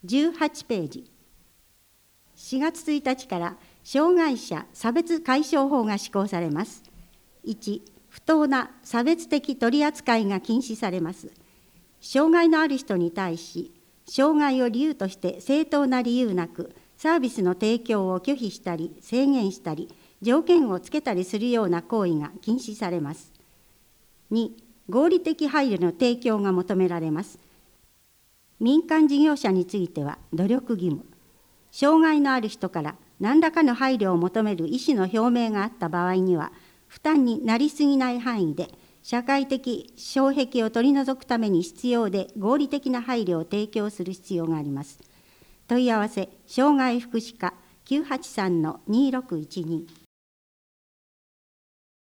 18ページ。4月1日から障害者差別解消法が施行されます。1、不当な差別的取り扱いが禁止されます。障害のある人に対し、障害を理由として正当な理由なく、サービスの提供を拒否したり、制限したり、条件をつけたりするような行為が禁止されます。2、合理的配慮の提供が求められます。民間事業者については努力義務。障害のある人から何らかの配慮を求める意思の表明があった場合には、負担になりすぎない範囲で、社会的障壁を取り除くために必要で合理的な配慮を提供する必要があります。問い合わせ、障害福祉課 983-2612